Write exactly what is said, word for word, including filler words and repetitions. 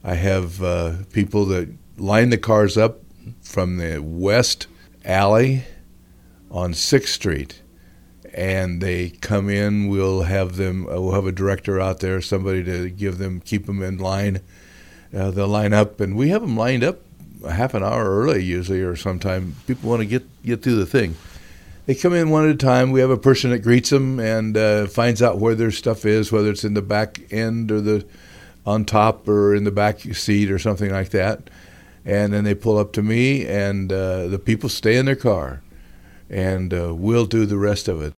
I have uh, people that line the cars up from the west alley on sixth Street, and they come in. We'll have them. Uh, we'll have a director out there, somebody to give them, keep them in line. Uh, they'll line up, and we have them lined up a half an hour early usually, or sometime. People want to get get through the thing. They come in one at a time. We have a person that greets them and uh, finds out where their stuff is, whether it's in the back end or the on top or in the back seat or something like that. And then they pull up to me, and uh, the people stay in their car, and uh, we'll do the rest of it.